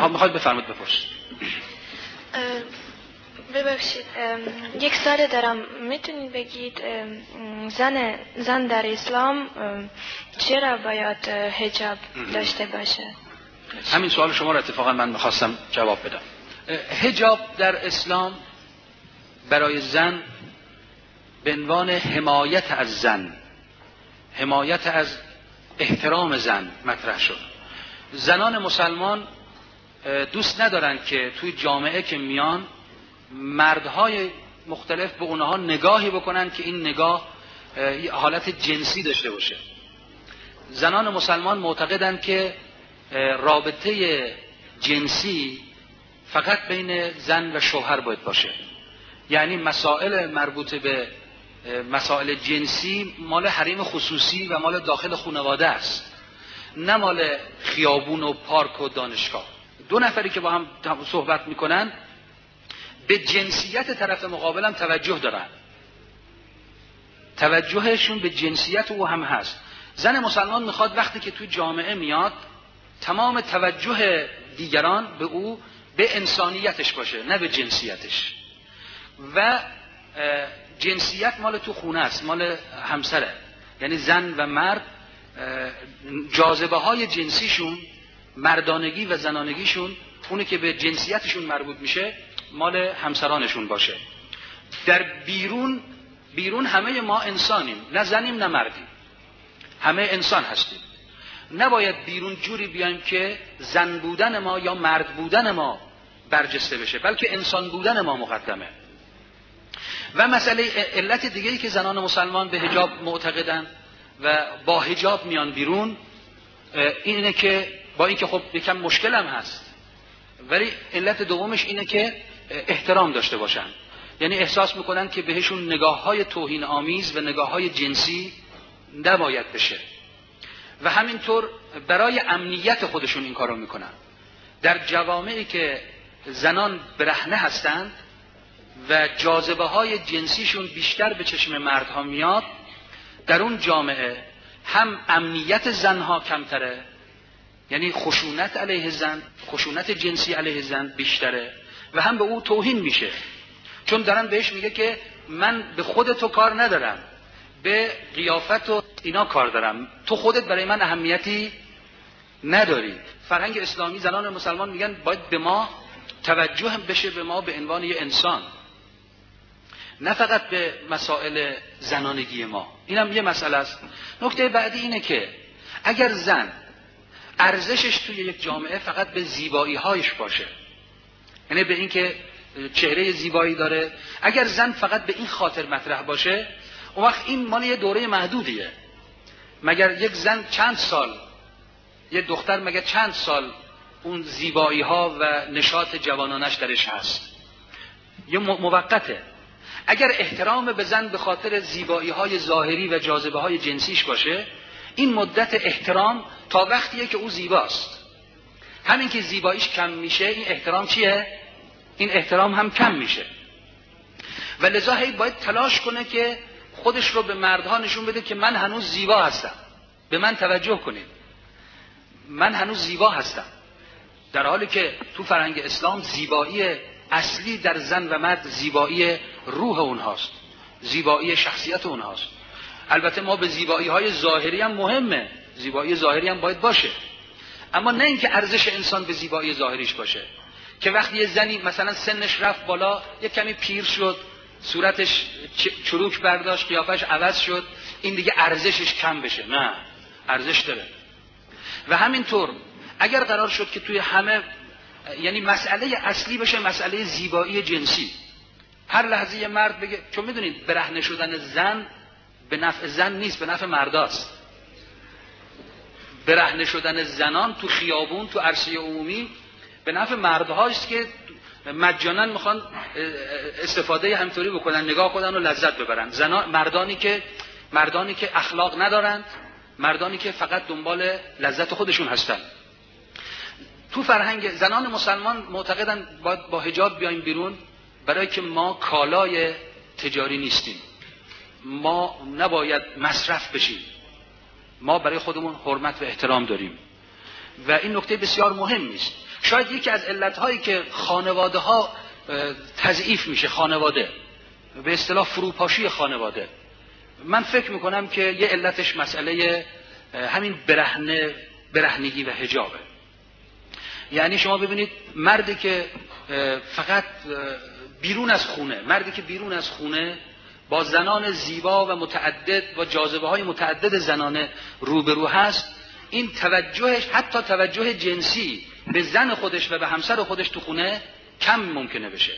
میخواید بفرمایید بپرسید. ببخشید، یک سال دارم، میتونید بگید زن در اسلام چرا باید حجاب داشته باشه؟ همین سوال شما رو اتفاقا من میخواستم جواب بدم. حجاب در اسلام برای زن به عنوان حمایت از زن، حمایت از احترام زن مطرح شد. زنان مسلمان دوست ندارن که توی جامعه که میان مردهای مختلف به اونها نگاهی بکنن که این نگاه حالت جنسی داشته باشه. زنان مسلمان معتقدن که رابطه جنسی فقط بین زن و شوهر باید باشه. یعنی مسائل مربوط به مسائل جنسی مال حریم خصوصی و مال داخل خانواده است، نه مال خیابون و پارک و دانشگاه. دو نفری که با هم صحبت میکنن به جنسیت طرف مقابلم توجه دارن، توجهشون به جنسیت او هم هست. زن مسلمان میخواد وقتی که توی جامعه میاد تمام توجه دیگران به او به انسانیتش باشه، نه به جنسیتش. و جنسیت مال تو خونه است، مال همسره. یعنی زن و مرد جاذبه های جنسیشون، مردانگی و زنانگیشون، اونی که به جنسیتشون مربوط میشه مال همسرانشون باشه. در بیرون همه ما انسانیم، نه زنیم نه مردیم، همه انسان هستیم. نباید بیرون جوری بیایم که زن بودن ما یا مرد بودن ما برجسته بشه، بلکه انسان بودن ما مقدمه. و مسئله علت دیگه‌ای که زنان مسلمان به حجاب معتقدن و با حجاب میان بیرون اینه که با اینکه خب یکم مشکل هم هست، ولی علت دومش اینه که احترام داشته باشن. یعنی احساس میکنن که بهشون نگاه‌های توهین آمیز و نگاه‌های جنسی نباید بشه و همینطور برای امنیت خودشون این کارو میکنن. در جوامعی که زنان برهنه هستند و جاذبه های جنسیشون بیشتر به چشم مردها میاد، در اون جامعه هم امنیت زنها کمتره، یعنی خشونت علیه زن، خشونت جنسی علیه زن بیشتره، و هم به او توهین میشه، چون دارن بهش میگه که من به خودتو کار ندارم، به قیافت و اینا کار دارم، تو خودت برای من اهمیتی نداری. فرهنگ اسلامی، زنان مسلمان میگن باید به ما توجه بشه، به ما به عنوان یه انسان، نه فقط به مسائل زنانگی ما. اینم یه مسئله است. نکته بعدی اینه که اگر زن ارزشش توی یک جامعه فقط به زیبایی هایش باشه، یعنی به این که چهره زیبایی داره، اگر زن فقط به این خاطر مطرح باشه، اون وقت این مال یه دوره محدودیه. مگر یک زن چند سال، یه دختر مگر چند سال اون زیبایی ها و نشاط جوانانش درش هست؟ یه موقته. اگر احترام به زن به خاطر زیبایی های ظاهری و جاذبه های جنسیش باشه، این مدت احترام تا وقتیه که او زیباست. همین که زیباییش کم میشه، این احترام چیه؟ این احترام هم کم میشه. و لذا هی باید تلاش کنه که خودش رو به مردها نشون بده که من هنوز زیبا هستم، به من توجه کنید، من هنوز زیبا هستم. در حالی که تو فرهنگ اسلام زیبایی اصلی در زن و مرد زیبایی روح اونهاست، زیبایی شخصیت اونهاست. البته ما به زیبایی های ظاهری هم مهمه، زیبایی ظاهری هم باید باشه، اما نه اینکه ارزش انسان به زیبایی ظاهریش باشه که وقتی یه زنی مثلا سنش رفت بالا، یه کمی پیر شد، صورتش چروک برداشت، قیافش عوض شد، این دیگه ارزشش کم بشه. نه، ارزش داره. و همینطور اگر قرار شد که توی همه، یعنی مسئله اصلی بشه مسئله زیبایی جنسی، هر لحظه یه مرد بگه، چون میدونید برهنه شدن زن به نفع زن نیست، به نفع مرداست. برهنه شدن زنان تو خیابون، تو عرصه عمومی به نفع مردهاست که مجانا میخوان استفاده همطوری بکنن، نگاه کنن و لذت ببرن. مردانی که اخلاق ندارن، مردانی که فقط دنبال لذت خودشون هستن. تو فرهنگ زنان مسلمان معتقدن باید با حجاب بیایم بیرون، برای که ما کالای تجاری نیستیم، ما نباید مصرف بشیم، ما برای خودمون حرمت و احترام داریم. و این نکته بسیار مهمی است، شاید یکی از علتهایی که خانواده ها تضعیف میشه، خانواده به اصطلاح فروپاشی خانواده، من فکر میکنم که یه علتش مسئله همین برهنگی و حجابه. یعنی شما ببینید مردی که فقط بیرون از خونه، مردی که بیرون از خونه با زنان زیبا و متعدد، با جاذبه های متعدد زنانه روبرو هست، این توجهش، حتی توجه جنسی به زن خودش و به همسر خودش تو خونه کم ممکنه بشه.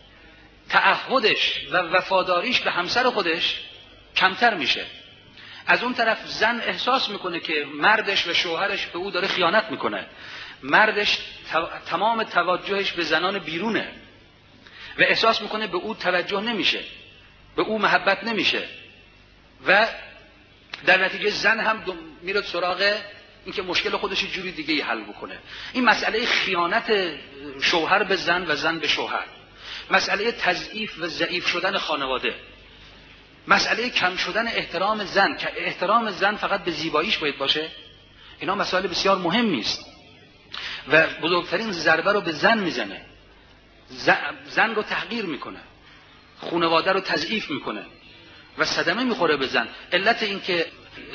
تعهدش و وفاداریش به همسر خودش کمتر میشه. از اون طرف زن احساس میکنه که مردش و شوهرش به او داره خیانت میکنه. مردش تمام توجهش به زنان بیرونه و احساس میکنه به او توجه نمیشه، به او محبت نمیشه و در نتیجه زن هم میره سراغ این که مشکل خودش جوری دیگه حل بکنه. این مسئله خیانت شوهر به زن و زن به شوهر، مسئله تضعیف و ضعیف شدن خانواده، مسئله کم شدن احترام زن که احترام زن فقط به زیباییش باید باشه، اینا مسائل بسیار مهمی است و بزرگترین ضربه رو به زن میزنه. زن رو تحقیر میکنه، خانواده رو تضعیف میکنه و صدمه میخوره به زن. علت این که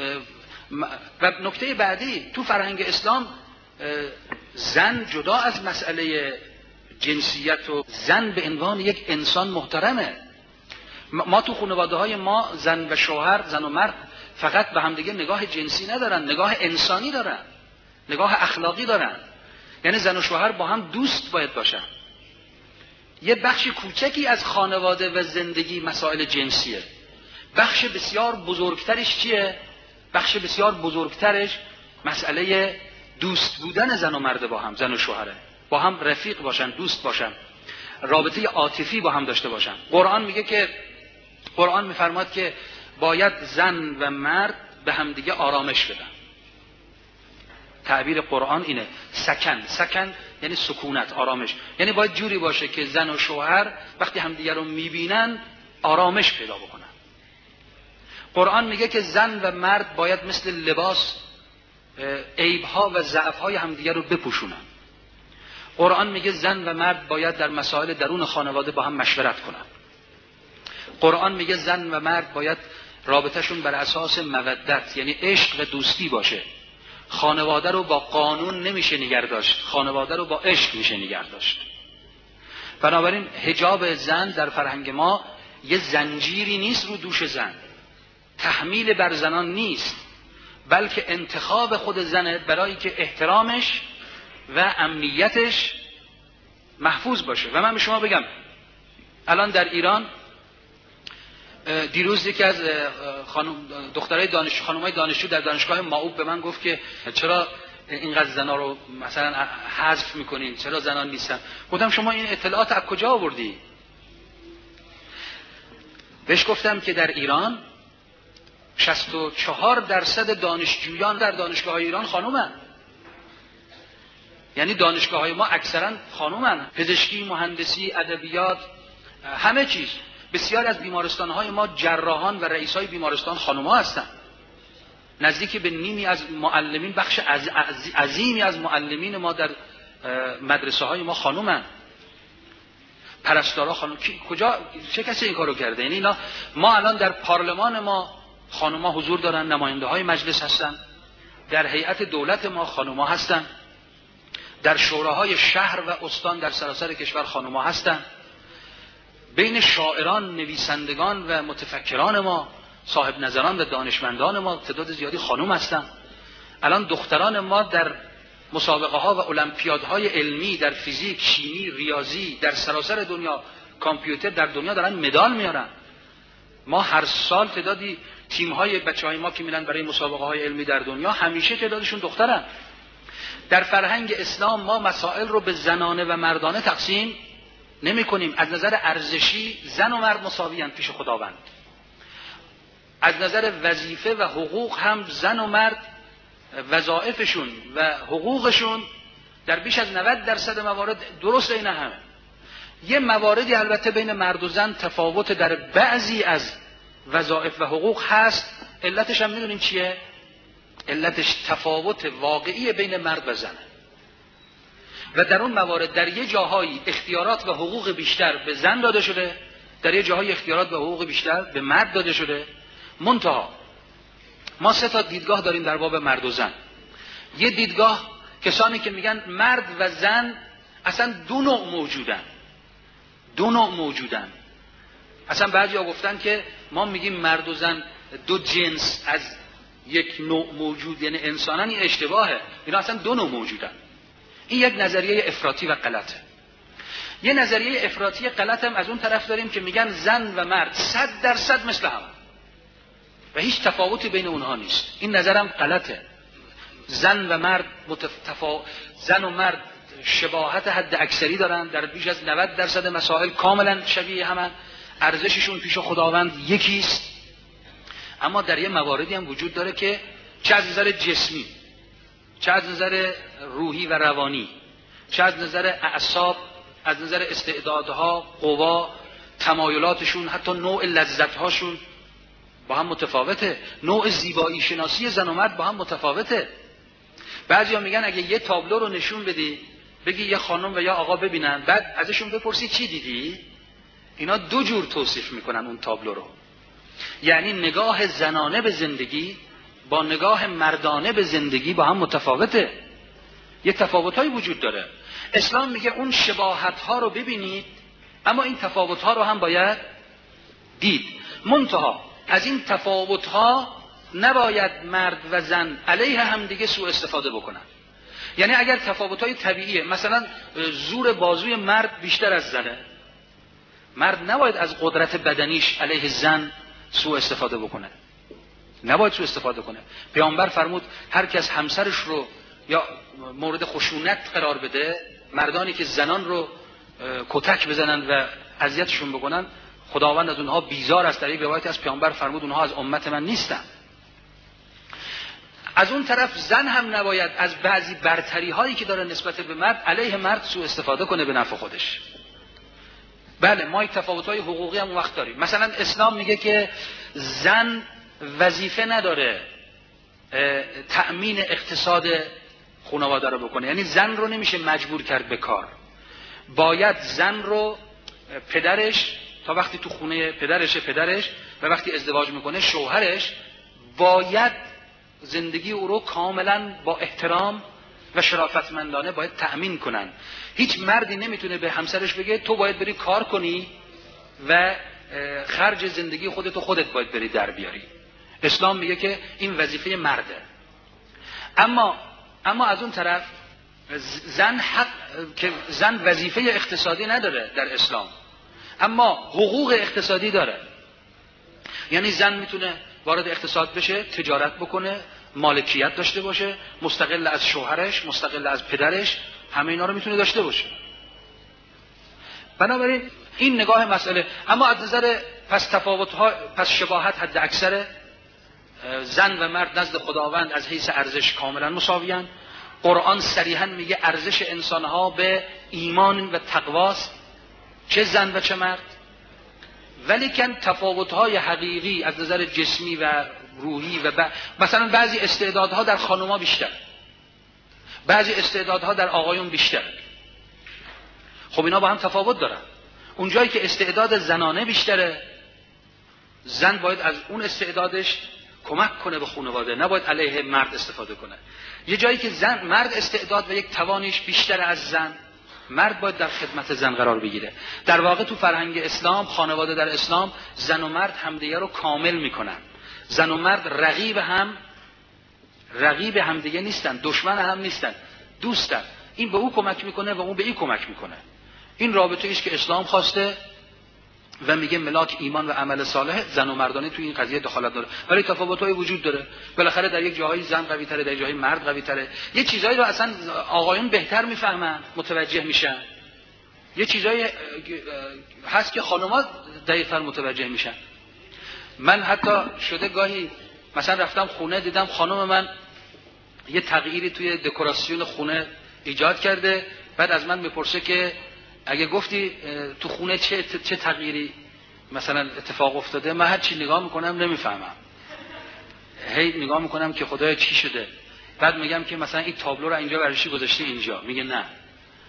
و نکته بعدی تو فرهنگ اسلام زن جدا از مسئله جنسیت و زن به عنوان یک انسان محترمه. ما تو خانواده های ما زن و شوهر، زن و مرد فقط به همدیگه نگاه جنسی ندارن، نگاه انسانی دارن، نگاه اخلاقی دارن. یعنی زن و شوهر با هم دوست باید باشن. یه بخش کوچکی از خانواده و زندگی مسائل جنسیه. بخش بسیار بزرگترش چیه؟ بخش بسیار بزرگترش مسئله دوست بودن زن و مرد با هم، زن و شوهره، با هم رفیق باشن، دوست باشن، رابطه عاطفی با هم داشته باشن. قرآن میگه که، قرآن میفرماد که باید زن و مرد به هم دیگه آرامش بدن. تعبیر قرآن اینه، سکن یعنی سکونت، آرامش. یعنی باید جوری باشه که زن و شوهر وقتی همدیگه رو میبینن آرامش پیدا بکنن. قرآن میگه که زن و مرد باید مثل لباس عیبها و ضعفهای همدیگه رو بپوشونن. قرآن میگه زن و مرد باید در مسائل درون خانواده با هم مشورت کنن. قرآن میگه زن و مرد باید رابطهشون بر اساس مودت یعنی عشق و دوستی باشه. خانواده رو با قانون نمیشه نگه داشت، خانواده رو با عشق میشه نگه داشت. بنابراین حجاب زن در فرهنگ ما یه زنجیری نیست رو دوش زن، تحمیل بر زنان نیست، بلکه انتخاب خود زنه برای که احترامش و امنیتش محفوظ باشه. و من به شما بگم الان در ایران دیروز یکی از خانم‌های دانشجو در دانشگاه معوب به من گفت که چرا اینقدر زنا رو مثلا حذف میکنین، چرا زنان نیستن؟ گفتم شما این اطلاعات از کجا آوردی؟ بهش گفتم که در ایران 64% دانشجویان در دانشگاه‌های ایران خانومن. یعنی دانشگاه‌های ما اکثرا خانومن، پزشکی، مهندسی، ادبیات، همه چیز. بسیار از بیمارستان‌های ما جراحان و رئیسای بیمارستان خانم‌ها هستن. نزدیک به نیمی از معلمین، بخش عظیمی از معلمین ما در مدرسه‌های ما خانومن. پرستارا خانم. کجا چه کسی این کارو کرده؟ یعنی اینا، ما الان در پارلمان ما خانم‌ها حضور دارن، نماینده‌های مجلس هستن، در هیئت دولت ما خانم‌ها هستن، در شوراهای شهر و استان در سراسر کشور خانم‌ها هستن. بین شاعران، نویسندگان و متفکران ما، صاحب نظران و دانشمندان ما تعداد زیادی خانم هستن. الان دختران ما در مسابقه ها و المپیادهای علمی در فیزیک، شیمی، ریاضی در سراسر دنیا، کامپیوتر در دنیا دارن مدال میارن. ما هر سال تعدادی تیم‌های بچه‌های ما که میرن برای مسابقه های علمی در دنیا همیشه تعدادشون دخترن. در فرهنگ اسلام ما مسائل رو به زنانه و مردانه تقسیم نمی کنیم. از نظر ارزشی زن و مرد مساویان پیش خداوند. از نظر وظیفه و حقوق هم زن و مرد وظایفشون و حقوقشون در بیش از 90% موارد درست این همه. یه مواردی البته بین مرد و زن تفاوت در بعضی از وظایف و حقوق هست. علتش هم میدونیم چیه؟ علتش تفاوت واقعی بین مرد و زنه. و در اون موارد در یه جاهایی اختیارات و حقوق بیشتر به زن داده شده، در یه جاهای اختیارات و حقوق بیشتر به مرد داده شده. منتها ما 3 دیدگاه داریم در باب مرد و زن. یه دیدگاه کسانی که میگن مرد و زن اصلا دو نوع موجودن. اصلا بعضیا گفتن که ما میگیم مرد و زن دو جنس از یک نوع موجود، یعنی انسانن. این اشتباهه، اینا اصلا 2 نوع موجودن. این یک نظریه افراطی و غلطه. یه نظریه افراطی غلط هم از اون طرف داریم که میگن زن و مرد 100% مثل هم و هیچ تفاوتی بین اونها نیست. این نظرم غلطه. زن و مرد شباهت حد اکثری دارن، در بیش از 90% مسائل کاملا شبیه همن، ارزششون پیش خداوند یکیست. اما در یه مواردی هم وجود داره که چه از نظر جسمی، چه از نظر روحی و روانی، چه از نظر اعصاب، از نظر استعدادها، قوا، تمایلاتشون، حتی نوع لذتهاشون با هم متفاوته. نوع زیبایی شناسی زن و مرد با هم متفاوته. بعضیا میگن اگه یه تابلو رو نشون بدی، بگی یه خانم و یا آقا ببینن، بعد ازشون بپرسی چی دیدی، اینا 2 جور توصیف میکنن اون تابلو رو. یعنی نگاه زنانه به زندگی با نگاه مردانه به زندگی با هم متفاوته. یه تفاوت‌هایی وجود داره. اسلام میگه اون شباهت‌ها رو ببینید، اما این تفاوت‌ها رو هم باید دید. منتها از این تفاوت‌ها نباید مرد و زن علیه هم دیگه سوء استفاده بکنن. یعنی اگر تفاوت‌های طبیعیه، مثلا زور بازوی مرد بیشتر از زنه، مرد نباید از قدرت بدنیش علیه زن سوء استفاده بکنه. نباید سوء استفاده کنه. پیامبر فرمود هر کس همسرش رو یا مورد خشونت قرار بده، مردانی که زنان رو کتک بزنن و اذیتشون بکنن، خداوند از اونها بیزار است. در یک روایت از پیامبر فرمود اونها از امت من نیستن. از اون طرف زن هم نباید از بعضی برتری هایی که داره نسبت به مرد علیه مرد سوء استفاده کنه به نفع خودش. بله ما یک تفاوت‌های حقوقی هم وقت داریم. مثلا اسلام میگه که زن وظیفه نداره تأمین اقتصاد خانواده رو بکنه. یعنی زن رو نمیشه مجبور کرد به کار. باید زن رو پدرش، تا وقتی تو خونه پدرش و وقتی ازدواج میکنه شوهرش، باید زندگی او رو کاملا با احترام و شرافتمندانه باید تأمین کنن. هیچ مردی نمیتونه به همسرش بگه تو باید بری کار کنی و خرج زندگی خودت باید بری در بیاری. اسلام میگه که این وظیفه مرده. اما از اون طرف زن وظیفه اقتصادی نداره در اسلام، اما حقوق اقتصادی داره. یعنی زن میتونه وارد اقتصاد بشه، تجارت بکنه، مالکیت داشته باشه، مستقل از شوهرش، مستقل از پدرش، همه اینا رو میتونه داشته باشه. بنابراین این نگاه مسئله. اما از نظر پس شباهت حد اکثر، زن و مرد نزد خداوند از حیث ارزش کاملا مساویان. قرآن صریحا میگه ارزش انسانها به ایمان و تقواست، چه زن و چه مرد. ولیکن تفاوت‌های حقیقی از نظر جسمی و روحی و مثلا بعضی استعدادها در خانم‌ها بیشتر، بعضی استعدادها در آقایون بیشتر. خب اینا با هم تفاوت دارن. اونجایی که استعداد زنانه بیشتره، زن باید از اون استعدادش کمک کنه به خانواده، نباید علیه مرد استفاده کنه. یه جایی که مرد استعداد و یک توانش بیشتر از زن، مرد باید در خدمت زن قرار بگیره. در واقع تو فرهنگ اسلام، خانواده در اسلام، زن و مرد همدیگه رو کامل میکنن. زن و مرد رقیب همدیگه نیستن، دشمن هم نیستن، دوستن. این به او کمک میکنه و اون به این کمک میکنه. این رابطه ایست که اسلام خواسته و میگه ملاک ایمان و عمل صالح. زن و مردانه توی این قضیه دخالت داره، ولی تفاوت‌های وجود داره. بالاخره در یک جاهای زن قوی تره، در جاهای مرد قوی تره. یه چیزایی رو اصلا آقایون بهتر میفهمن، متوجه میشن. یه چیزایی هست که خانم‌ها دقیق‌تر متوجه میشن. من حتی شده گاهی مثلا رفتم خونه، دیدم خانم من یه تغییری توی دکوراسیون خونه ایجاد کرده، بعد از من میپرسه که اگه گفتی تو خونه چه تغییری مثلا اتفاق افتاده، من هر چی نگاه میکنم نمیفهمم. هی نگاه میکنم که خدایا چی شده. بعد میگم که مثلا این تابلو رو اینجا برای چی گذاشتی اینجا؟ میگه نه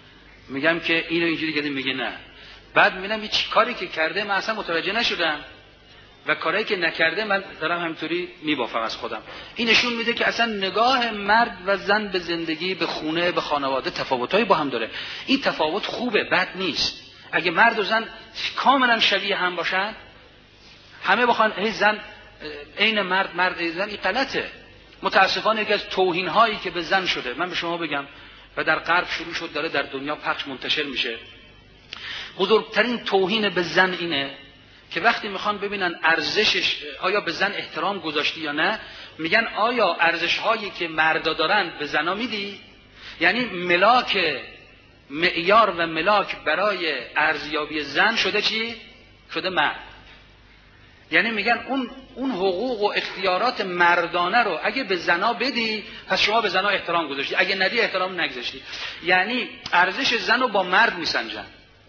میگم که اینو اینجوری کردیم، میگه نه. بعد میبینم هیچ کاری که کرده من اصلا متوجه نشدم و کاری که نکرده من دارم همینطوری میبافم از خودم. این نشون میده که اصلا نگاه مرد و زن به زندگی، به خونه، به خانواده تفاوتایی با هم داره. این تفاوت خوبه، بد نیست. اگه مرد و زن کاملا شبیه هم باشن، همه بخوان ای زن عین مرد، مرد ای زن، این غلطه. متاسفانه یکی از توهین هایی که به زن شده، من به شما بگم و در غرب شروع شد، داره در دنیا پخش منتشر میشه، بزرگترین توهین به زن اینه که وقتی میخوان ببینن ارزشش، آیا به زن احترام گذاشتی یا نه، میگن آیا ارزش هایی که مردا دارن به زنا میدی؟ یعنی ملاک، معیار و ملاک برای ارزیابی زن شده چی؟ شده مرد. یعنی میگن اون حقوق و اختیارات مردانه رو اگه به زنا بدی، پس شما به زنا احترام گذاشتی، اگه ندی احترام نگذاشتی. یعنی ارزش زن رو با مرد میسنجن.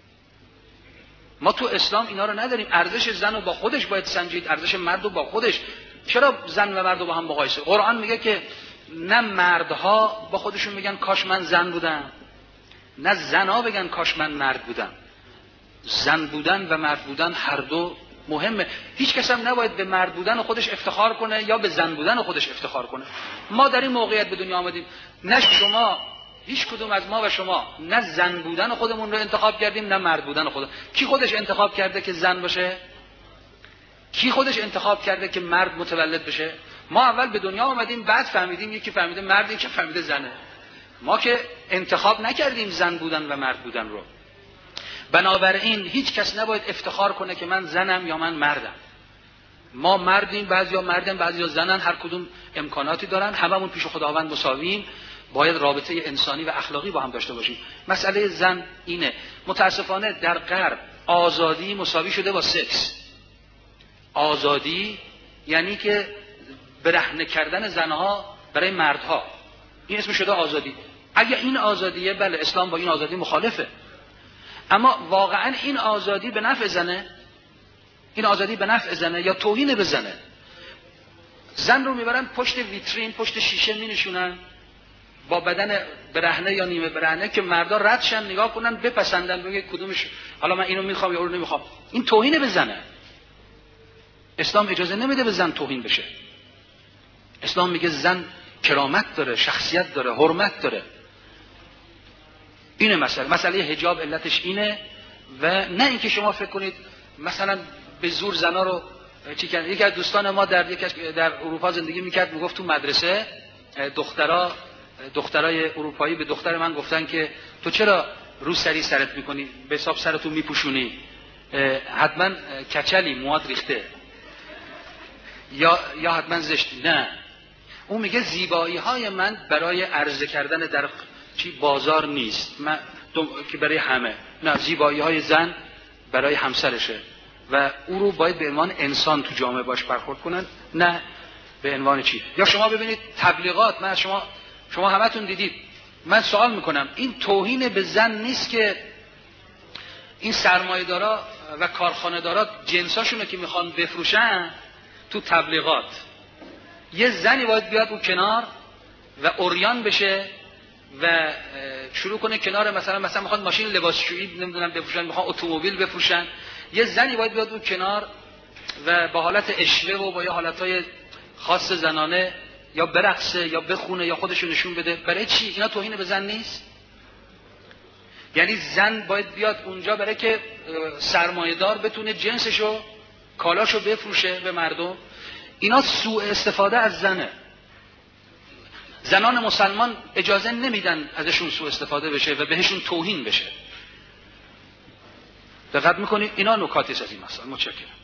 ما تو اسلام اینا رو نداریم. ارزش زن رو با خودش باید سنجید، ارزش مرد رو با خودش. چرا زن و مرد رو با هم مقایسه؟ قرآن میگه که نه مردها با خودشون میگن کاش من زن بودم، نه زنها بگن کاش من مرد بودم. زن بودن و مرد بودن هر دو مهمه. هیچ کس هم نباید به مرد بودن خودش افتخار کنه یا به زن بودن خودش افتخار کنه. ما در این موقعیت به دنیا آمدیم، نه شما، هیچ کدوم از ما و شما نه زن بودن خودمون رو انتخاب کردیم نه مرد بودن خودمون. کی خودش انتخاب کرده که زن باشه؟ کی خودش انتخاب کرده که مرد متولد بشه؟ ما اول به دنیا آمدیم، بعد فهمیدیم یکی فهمیده مرد، یکی فهمیده زنه. ما که انتخاب نکردیم زن بودن و مرد بودن رو. بنابراین هیچ کس نباید افتخار کنه که من زنم یا من مردم. ما مردیم، بعضیا مردن، بعضیا زنن، هر کدوم امکاناتی دارن، هممون پیش خداوند مساوییم. باید رابطه انسانی و اخلاقی با هم داشته باشیم. مسئله زن اینه. متاسفانه در غرب آزادی مساوی شده با سکس. آزادی یعنی که برهنه کردن زنها برای مردها، این اسم شده آزادی. اگه این آزادیه، بله اسلام با این آزادی مخالفه، اما واقعا این آزادی به نفع زنه؟ این آزادی به نفع زنه یا توهین به زنه؟ زن رو میبرن پشت ویترین، پشت شیشه مینشونن با بدن برهنه یا نیمه برهنه که مردا ردشن، نگاه کنن، بپسندن، بگه کدومش، حالا من اینو میخوام یا اونو نمیخوام. این توهین به زنه. اسلام اجازه نمیده به زن توهین بشه. اسلام میگه زن کرامت داره، شخصیت داره، حرمت داره. اینه مسئله حجاب علتش اینه. و نه اینکه شما فکر کنید مثلا به زور زنا رو چی کردن. یکی از دوستان ما در اروپا زندگی میکرد، میگفت تو مدرسه دخترای اروپایی به دختر من گفتن که تو چرا روسری سرت میکنی، به حساب سرتو میپوشونی، حتما کچلی، مواد ریخته، یا حتما زشتی. نه، اون میگه زیبایی های من برای عرضه کردن در بازار نیست، که برای همه. نه، زیبایی های زن برای همسرشه و او رو باید به عنوان انسان تو جامعه باش برخورد کنن، نه به عنوان چی. یا شما ببینید تبلیغات، من از شما همتون دیدید، من سوال میکنم این توهین به زن نیست که این سرمایه‌دارا و کارخانه‌دارا جنساشونو که میخوان بفروشن تو تبلیغات، یه زنی باید بیاد اون کنار و عریان بشه و شروع کنه کنار، مثلا میخوان ماشین لباسشویی نمیدونم بفروشن، میخوان اتومبیل بفروشن، یه زنی باید بیاد اون کنار و با حالت اشوه و با یه حالتهای خاص زنانه یا برقصه یا بخونه یا خودشو نشون بده. برای چی؟ اینا توهین به زن نیست؟ یعنی زن باید بیاد اونجا برای که سرمایه‌دار بتونه جنسشو، کالاشو بفروشه به مردم. اینا سوء استفاده از زنه. زنان مسلمان اجازه نمیدن ازشون سوء استفاده بشه و بهشون توهین بشه. دقت میکنید؟ اینا نکاتی است از این مسئله. متشکرم.